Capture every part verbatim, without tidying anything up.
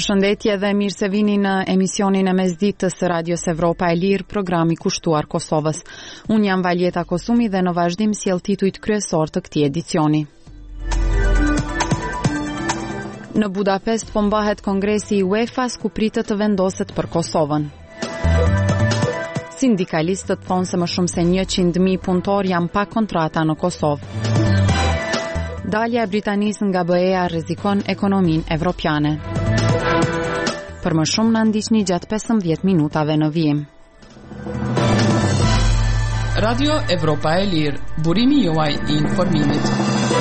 Përshëndetje dhe mirë se vini në emisionin e mesditës së Radios Evropa e Lirë, programi kushtuar Kosovës. Unë jam Valjeta Kosumi dhe në vazhdim sjell titujt kryesor të këtij edicioni. Në Budapest po mbahet kongresi i UEFA-s ku pritet të vendoset për Kosovën. Sindikalistët thonë se më shumë se njëqind mijë punëtor janë pa kontrata në Kosovë. Dalja e Britanisë nga B E-a rrezikon ekonominë evropiane. Për më shumë na ndiqni gjatë pesëmbëdhjetë minutave në vijim. Radio Evropa e Lirë, burimi juaj i informimit.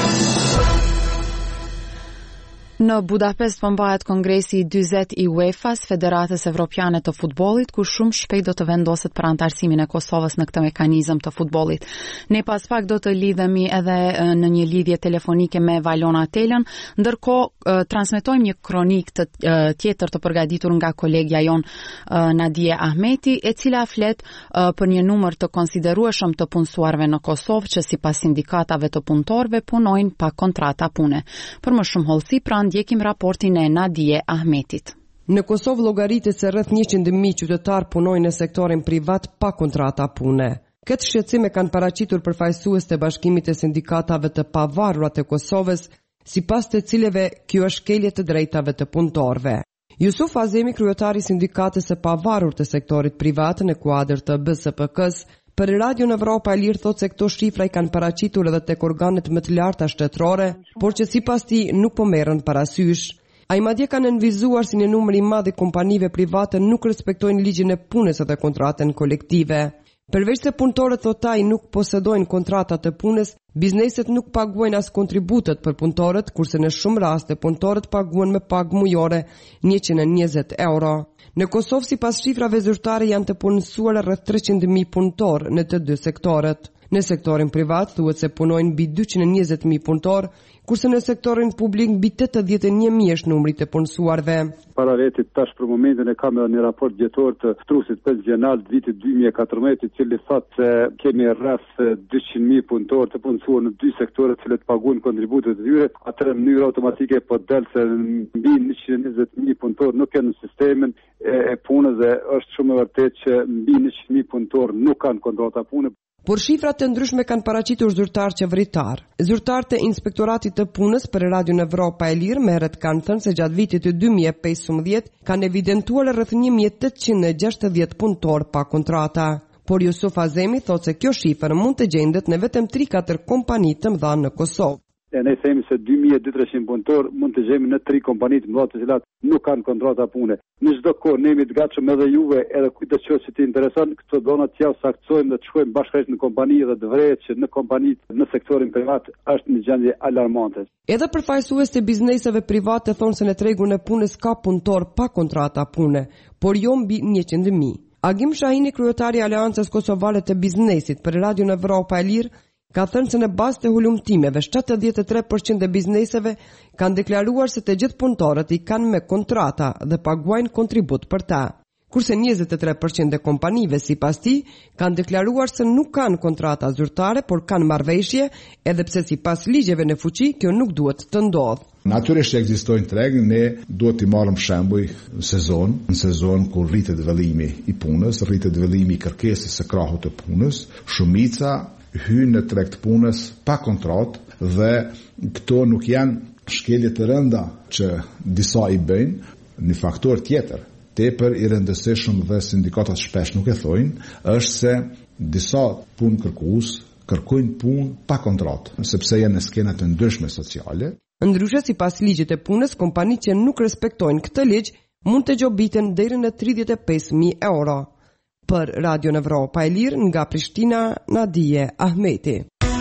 Në Budapest po mbahet kongresi i dyzet i UEFA-s, Federatës Evropiane të Futbollit, ku shumë shpejt do të vendoset për antarësimin e Kosovës në këtë mekanizëm të futbollit. Ne pas pak do të lidhemi edhe në një lidhje telefonike me Valona Telën, ndërkohë transmetojmë një kronik të tjetër të përgatitur nga kolegja jon Nadije Ahmeti, e cila flet për një numër të konsiderueshëm të punësuarve në Kosovë që sipas sindikatave të punëtorëve punojnë pa kontrata pune. Për më shumë hollësi pra ndjekim raportin e Nadije Ahmetit. Në Kosovë llogaritet se rreth njëqind mijë qytetar punojnë në sektorin privat pa kontrata pune. Këtë shqetësim e kanë paraqitur përfaqësues të Bashkimit të Sindikatave të Pavarura të Kosovës, sipas të cilëve kjo është shkelje të drejtave të punëtorëve. Jusuf Azemi, kryetari i Sindikatës së Pavarur të sektorit privat në kuadër të B S P K-s, për Radio në Evropa e Lirë thotë se këto shifra i kanë paraqitur edhe tek organet më të larta shtetërore, por që sipas tij nuk po merren parasysh. Ai madje ka nënvizuar si një numër i madh i kompanive private nuk respektojnë ligjin e punës dhe kontratën kolektive. Përveç se punëtorët thotë ai nuk posedojnë kontrata të punës, bizneset nuk paguajnë as kontributet për punëtorët, kurse në shumë raste punëtorët paguhen me pagë mujore njëqind e njëzet euro. Në Kosovë, sipas shifrave zyrtare, janë të punësuar rreth treqind mijë punëtorë në të dy sektorët. Në sektorin privat thuhet se punojnë mbi dyqind e njëzet mijë punëtorë, kurse në sektorin publik mbi tetëdhjetë e një mijë është numri të punësuarve. Para vetit tash për momentin e kam edhe një raport vjetor të Trusit Pensional të vitit dy mijë e katërmbëdhjetë, i cili thotë se kemi rreth dyqind mijë punëtorë të punësuar në dy sektore të cilët paguajnë kontributet e tyre. Atëherë në mënyrë automatike po del se mbi njëqind e njëzet mijë punëtorë nuk kanë në sistemin e, e punës dhe është shumë e vërtetë që mbi njëqind mijë punëtorë nuk kanë kontrata pune. Por shifrat të ndryshme kanë paraqitur zyrtar qeveritar. Zyrtarët e Inspektoratit të Punës për Radio në Evropa e Lirë merret kanë thënë se gjatë vitit të dy mijë e pesëmbëdhjetë kanë evidentuar rreth një mijë e tetëqind e gjashtëdhjetë punëtorë pa kontrata. Por Jusuf Azemi thotë se kjo shifër mund të gjendet në vetëm tre katër kompani të mëdha në Kosovë. E ne themi se dy mijë e dyqind punëtorë mund të gjejmë në tre kompani të mëdha të cilat nuk kanë kontrata pune. Në çdo kohë ne jemi të gatshëm edhe juve, edhe kujt të qoftë që të intereson, këto dona të jau saktsojmë dhe të shkojmë bashkërisht në kompani dhe të vërehet që në kompanitë në sektorin privat është një gjendje alarmante. Edhe përfaqësues të bizneseve private thonë se në tregun e punës ka punëtor pa kontrata pune, por jo mbi njëqind mijë. Agim Shahini, kryetari i Aleancës Kosovare të Biznesit për Radio në Evropa e Lirë, ka thënë se në bazë të hulumtimeve shtatëdhjetë e tre përqind e bizneseve kanë deklaruar se të gjithë punëtorët i kanë me kontrata dhe paguajnë kontribut për ta. Kurse njëzet e tre përqind e kompanive sipas tij kanë deklaruar se nuk kanë kontrata zyrtare, por kanë marrëveshje, edhe pse sipas ligjeve në fuqi kjo nuk duhet të ndodhë. Natyrisht ekzistojnë tregë, ne duhet të marrim shembuj në sezon, në sezon ku rritet vëllimi i punës, rritet vëllimi i kërkesës së krahut të punës, shumica hynë në treg të punës pa kontratë dhe këto nuk janë shkelje të rënda që disa i bëjnë. Një faktor tjetër, tepër i rëndësishëm dhe sindikatat shpesh nuk e thojnë, është se disa punë kërkues kërkojnë punë pa kontratë, sepse janë në skena të ndryshme sociale. Ndryshe, sipas ligjit e punës, kompanitë që nuk respektojnë këtë ligj mund të gjobiten deri në tridhjetë e pesë mijë euro. Për Radio në Evropa e Lirë, nga Prishtina, Nadije Ahmeti.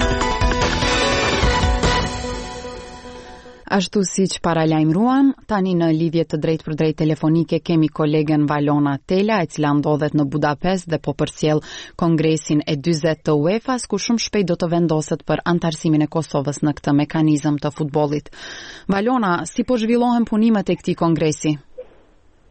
Ashtu siç paralajmëruam, tani në lidhje të drejtë për drejtë telefonike kemi kolegen Valona Tela, e cila ndodhet në Budapest dhe po përcjell kongresin e dyzet të UEFA-s, ku shumë shpejt do të vendoset për antarësimin e Kosovës në këtë mekanizëm të futbollit. Valona, si po zhvillohen punimet e këtij kongresi?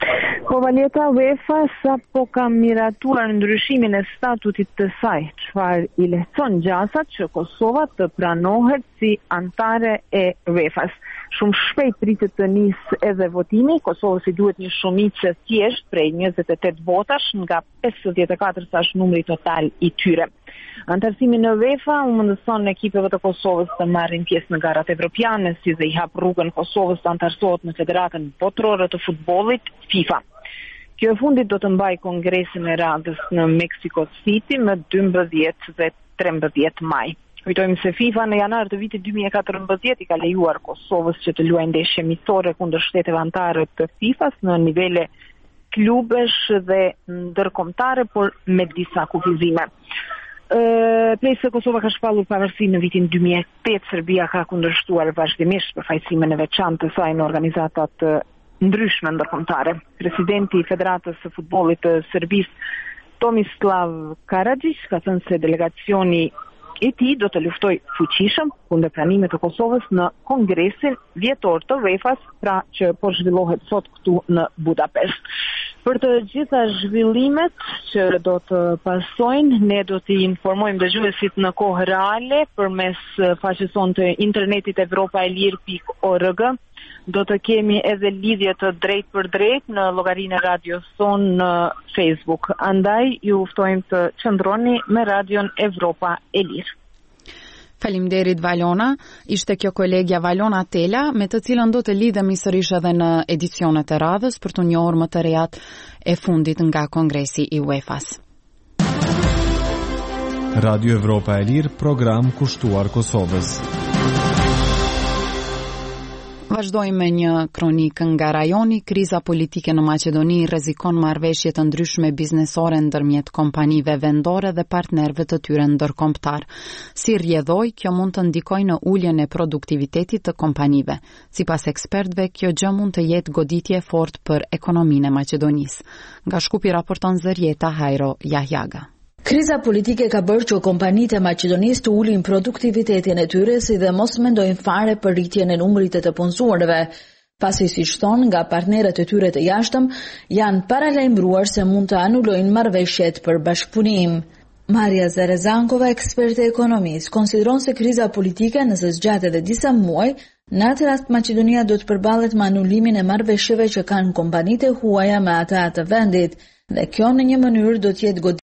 Po valeta UEFA sapo ka miratuar ndryshimin e statutit të saj, çfarë i lehtëson gjasat që Kosova të pranohet si antare e UEFA-s. Shumë shpejt pritet të nisë edhe votimi. Kosovës i duhet një shumicë thjesht prej njëzet e tetë votash nga pesëdhjetë e katër sa është numri total i tyre. Antarësimi në UEFA u mundëson ekipeve të Kosovës të marrin pjesë në garat evropiane, si dhe i hap rrugën Kosovës të antarësohet në Federatën Botërore të Futbollit FIFA. Kjo e fundit do të mbaj kongresin e radhës në Mexico City më dymbëdhjetë dhe trembëdhjetë maj. Kujtojmë se FIFA në janar të vitit dy mijë e katërmbëdhjetë i ka lejuar Kosovës që të luajë ndeshje miqësore kundër shteteve anëtare të FIFA-s në nivele klubesh dhe ndërkombëtare, por me disa kufizime. Prej se Kosova ka shpallur pavarësinë në vitin dy mijë e tetë, Serbia ka kundërshtuar vazhdimisht përfaqësimin e veçantë të saj në organizata të ndryshme ndërkombëtare. Presidenti i Federatës së Futbollit të Serbisë, Tomislav Karadzic, ka thënë se delegacioni i tij do të luftoj fuqishëm kundër pranimit të Kosovës në Kongresin Vjetor të UEFA-s, pra që po zhvillohet sot këtu në Budapest. Për të gjitha zhvillimet që do të pasojnë, ne do t'i informojmë dëgjuesit në kohë reale përmes faqes sonë të internetit europa e lirë pikë org. Do të kemi edhe lidhje të drejt për drejt në llogarinë e radios sonë në Facebook. Andaj ju ftojmë të qëndroni me radion Evropa e Lirë. Faleminderit Valona, ishte kjo kolegja Valona Tela, me të cilën do të lidhemi sërish edhe në edicionet e radhës për të njohur më të rejat e fundit nga Kongresi i UEFA-s. Radio Evropa e Lirë, program kushtuar Kosovës. Vazhdojmë me një kronikë nga rajoni. Kriza politike në Maqedoni rrezikon marrëveshje të ndryshme biznesore ndërmjet kompanive vendore dhe partnerëve të tyre ndërkombëtar. Si rrjedhoi, kjo mund të ndikojë në uljen e produktivitetit të kompanive. Sipas ekspertëve, kjo gjë mund të jetë goditje fort për ekonominë e Maqedonisë. Nga Shkupi raporton Zërieta Hajro Jahjaga. Kriza politike ka bërë që kompanitë e Maqedonisë të ulin produktivitetin e tyre, si dhe mos mendojnë fare për rritjen e numrit të të punësuarve, pasi siç thonë nga partnerët e tyre të jashtëm, janë paralajmëruar se mund të anulojnë marrëveshjet për bashkëpunim. Maria Zarezankova, eksperte e ekonomisë, konsideron se kriza politike, nëse zgjatet edhe disa muaj, në atë rast Maqedonia do të përballet me anulimin e marrëveshjeve që kanë kompanitë huaja me ata të vendit, dhe kjo në një mënyrë do të jetë